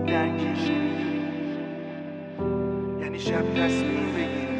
درکشی یعنی شب تصمیم بگیری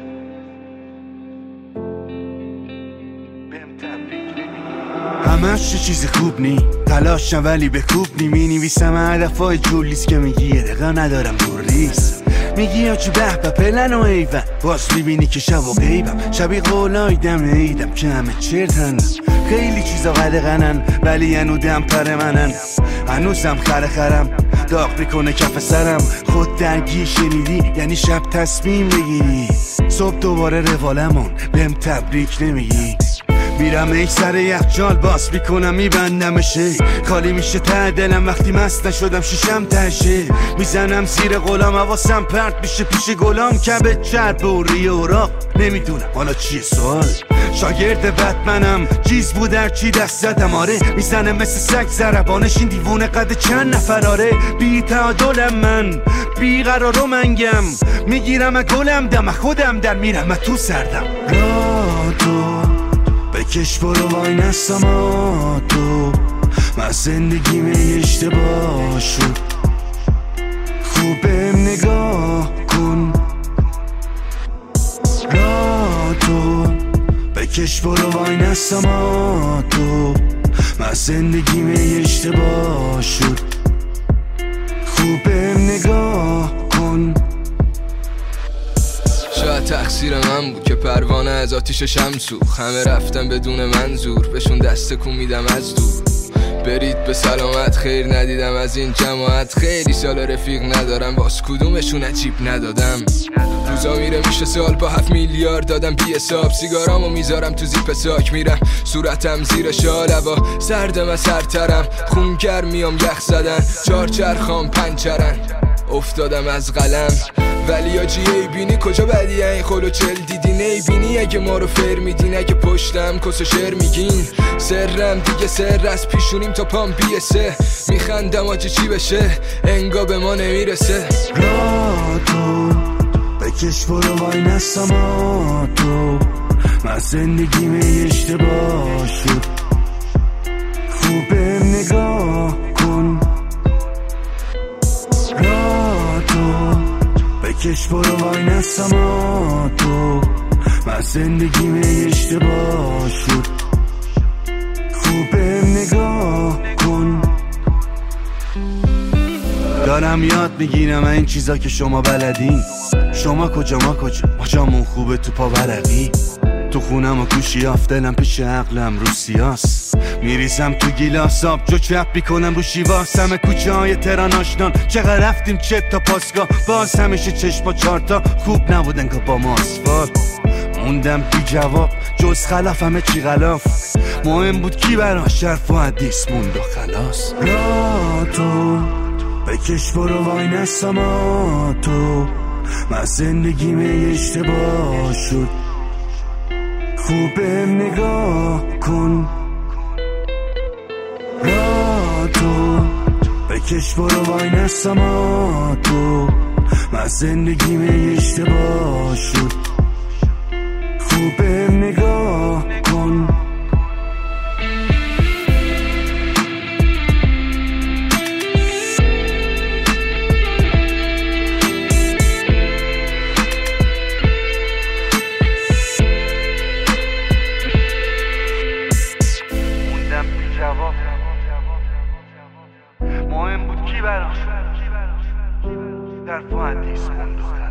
بهم تبریک نمیگی. همش چه چیز خوب نی تلاشم ولی به کوب نی مینویسم هدفای جولیس که میگی یه دقیقه ندارم دور ریس میگی یا چی به به پلن و ایون باز میبینی که شب و غیبم شبی قولای دم عیدم که همه چرتن خیلی چیزا قدغنن ولی هنو دم پر منن هنوزم خرم داغ میکنه کف سرم خود درگی شنیدی یعنی شب تصمیم بگیری صبح دوباره روالمون بهم تبریک نمیگی میرم ای سر یخچال باز میکنم میبندمشه خالی میشه ته دلم وقتی مست نشدم شیشم تشه میزنم زیر غلام حواسم پرت میشه پیش گلام کبه چرب و ریه و راق نمیدونم حالا چیه سوال شاگرد بتمنم چیز بود در چی دست زدم آره میزنم مثل سگ زربانش این دیوونه قد چند نفراره بی تعادلم من بی قرار و منگم میگیرم گلم دم خودم در میرم تو سردم را تو بکش برو وای نستم تو من زندگیم اشتباه شد خوب بهم نگاه کن را تو بکش برو وای نستم تو من زندگیم اشتباه شد خوب بهم نگاه کن شاید تقصیر من بود که پروانه از آتیش شمسوخ همه رفتن بدون منظور بهشون دست کن میدم از دور برید به سلامت خیر ندیدم از این جماعت خیلی سال رفیق ندارم باز کدومشون عجیب ندادم روزا میره میشه سال با 7 میلیارد دادم بی حساب سیگارامو میذارم تو زیپ ساک میرم صورتم زیر شال هوا سردم از سرترم خونگر میام یخ زدن چارچرخام پنچرن افتادم از قلم ولی آجی ای بینی کجا بدی این خلو چل دیدین ای بینی اگه ما رو فر میدین اگه پشتم کس و شر میگین سرم دیگه سر از پیشونیم تا پام بیسه میخندم آجی چی بشه انگا به ما نمیرسه را تو بکش برو وای نستم تو من زندگیم اشتباه شد خوب بهم نگاه کن را تو بکش برو وای نستم تو من زندگیم اشتباه شد خوب بهم نگاه کن دارم یاد میگیرم این چیزا که شما بلدین شما کجا ما کجا ما جامون خوبه تو پا ورقی تو خونم و گوشی آفتلم پیش عقلم رو سیاس میریزم تو گیلاس آب جو چپ میکنم رو شیواس همه کوچه های تهران آشنان چقدر رفتیم چه تا پاسگاه باز همیشه چشما چارتا خوب نبودن که با ما آسفالت موندم بی جواب جز خلاف همه چی غلاف مهم بود کی براش حرف و حدیث موند و خلاص را تو بکش برو وای نستم تو من زندگیم اشتباه شد خوب بهم نگاه کن را تو بکش برو وای نستم تو من زندگیم اشتباه شد خوب بهم نگاه کن مهم بود کی براش در حدیث موند و